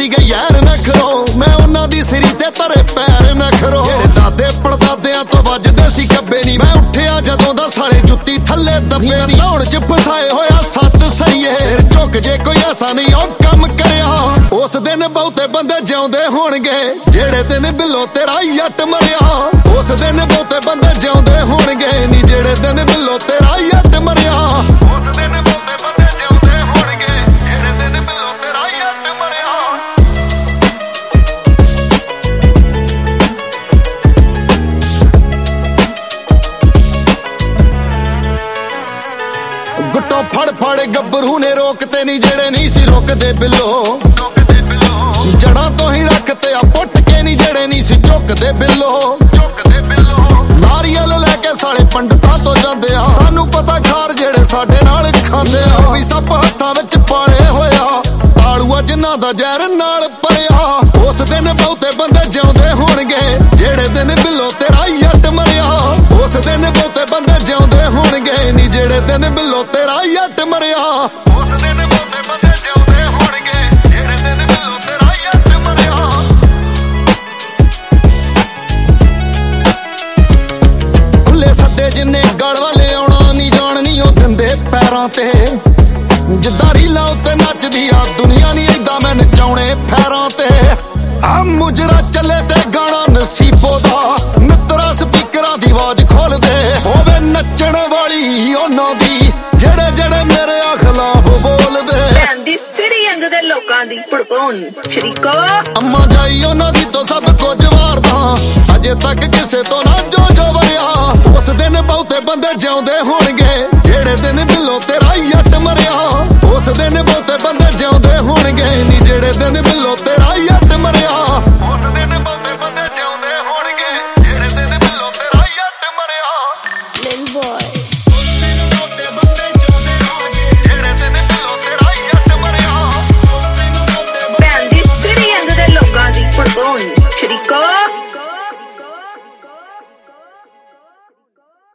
ਸੀ ਗਈ ਯਾਰ ਨਖਰੋ ਮੈਂ ਉਹਨਾਂ ਦੀ ਸਿਰੀ ਤੇ ਤਰੇ ਪੈਰ ਨਖਰੋ ਦਾਦੇ ਪੜਦਾਦਿਆਂ ਤੋਂ ਵੱਜਦੇ ਸੀ ਕੱਬੇ ਨਹੀਂ ਮੈਂ ਉੱਠਿਆ ਜਦੋਂ ਦਾ ਸਾਲੇ ਜੁੱਤੀ ਥੱਲੇ ਦੱਬੇ ਨਹੀਂ ਲਾਉਣ ਚ ਫਸਾਏ ਹੋਇਆ ਸੱਤ ਸਹੀਏ ਫਿਰ ਝੁਕ ਜੇ ਕੋਈ ਐਸਾ ਨਹੀਂ ਉਹ ਕੰਮ ਕਰਿਆ ਉਸ ਦਿਨ ਬਹੁਤੇ ਬੰਦੇ ਜਿਉਂਦੇ ਹੋਣਗੇ ਜਿਹੜੇ ਦਿਨ ਬਿੱਲੋ ਤੇਰਾ ਜੱਟ ਮਰਿਆ ਉਸ ਦਿਨ ਬਹੁਤੇ ਬੰਦੇ ਜਿਉਂਦੇ ਹੋਣਗੇ ਨੀ ਜਿਹੜੇ ਦਿਨ ਬਿੱਲੋ ਤੇਰਾ ਜੱਟ ਮਰਿਆ ਉਸ ਦਿਨ ਬਹੁਤੇ ਬੰਦੇ ਜਿਉਂਦੇ ਹੋਣਗੇ ਜਿਹੜੇ ਦਿਨ ਬਿੱਲੋ ਤੇਰਾ ਜੱਟ ਮਰਿਆ ਗੁੱਟੋ ਫੜ ਫੜ ਗੱਭਰੂ ਨੇ ਰੋਕਤੇ ਨਹੀਂ ਜਿਹੜੇ ਨਹੀਂ ਸੀ ਰੁਕਦੇ ਬਿੱਲੋ ਜੜਾਂ ਤੋਂ ਹੀ ਰੱਖਤੇ ਆ ਪੁੱਟ ਕੇ ਨਹੀਂ ਜਿਹੜੇ ਨਹੀਂ ਸੀ ਝੁਕਦੇ ਬਿੱਲੋ ਨਾਰੀਅਲ ਲੈ ਕੇ ਸਾਲੇ ਪੰਡਤਾਂ ਤੋਂ ਜਾਂਦੇ ਆ ਸਾਨੂੰ ਪਤਾ ਖਾਰ ਜਿਹੜੇ ਸਾਡੇ ਨਾਲ ਖਾਂਦੇ ਆ ਵੀ ਸੱਪ ਹੱਥਾਂ ਵਿੱਚ ਪਾਲੇ ਹੋਇਆ ਤਾਲੂਆ ਜਿਨ੍ਹਾਂ ਦਾ ਜ਼ਹਿਰ ਨਾਲ ਭਰਿਆ ਉਸ ਦਿਨ ਬਹੁਤੇ ਬੰਦੇ ਜਿਉਂਦੇ ਹੋਣਗੇ ਜਿਹੜੇ ਦਿਨ ਬਿੱਲੋ ਤੇਰਾ ਜੱਟ ਮਰਿਆ ਉਸ ਦਿਨ ਬਹੁਤੇ ਬੰਦੇ ਜਿਉਂਦੇ ਹੋਣਗੇ ਨੀ ਜਿਹੜੇ ਦਿਨ ਬਿੱਲੋ ਤੇਰਾ ਜੱਟ ਮਰਿਆ ਉਸ ਦਿਨ ਬਹੁਤੇ ਬੰਦੇ ਜਿਉਂਦੇ ਹੋਣਗੇ ਜਿਹੜੇ ਦਿਨ ਬਿੱਲੋ ਤੇਰਾ ਜੱਟ ਮਰਿਆ ਖੁੱਲੇ ਸੱਦੇ ਜਿੰਨੇ ਗਲ ਵਾਲੇ ਆਉਣਾ ਨਹੀਂ ਜਾਣ ਨਹੀਂ ਉਹ ਦਿੰਦੇ ਪੈਰਾਂ ਤੇ ਜਿੱਦਾਂ ਰੀਲਾਂ ਉੱਤੇ ਨੱਚਦੀ ਆ ਦੁਨੀਆ ਨਹੀਂ ਏਦਾਂ ਮੈਂ ਨਚਾਉਣੇ ਫੈਰਾਂ ਤੇ ਆ ਮੁਜਰਾ ਚੱਲੇ ਤੇ ਗਾਣਾ ਨਸੀਬੋ ਦਾ ਮਿੱਤਰਾ ਸਪੀਕਰਾਂ ਦੀ ਆਵਾਜ਼ ਖੋਲਦੇ ਹੋਵੇ ਨੱਚਣ ਵਾਲੀ ਉਹਨਾਂ ਦੀ ਜਿਹੜੇ ਜਿਹੜੇ ਮੇਰੇ ਖਿਲਾਫ ਬੋਲਦੇ ਲੈਂਦੀ ਸਿਰੀ ਅੰਗ ਦੇ ਲੋਕਾਂ ਦੀ ਭੜਕਾਉਣ ਸ਼ਰੀਕੋ ਅੰਮਾ ਜਾਈ ਉਹਨਾਂ ਦੀ ਤੋਂ ਸਭ ਕੁਝ ਵਾਰਦਾ ਅਜੇ ਤੱਕ ਕਿਸੇ ਤੋਂ ਨਾ ਜੋ ਵਰਿਆ ਉਸ ਦਿਨ ਬਹੁਤੇ ਬੰਦੇ ਜਿਉਂਦੇ ਹੋਣਗੇ ਜਿਹੜੇ ਦਿਨ ਬਿੱਲੋ ਤੇਰਾ ਜੱਟ ਮਰਿਆ ਉਸ ਦਿਨ ਬਹੁਤੇ ਬੰਦੇ ਜਿਉਂਦੇ ਹੋਣਗੇ ਨੀ ਜਿਹੜੇ ਦਿਨ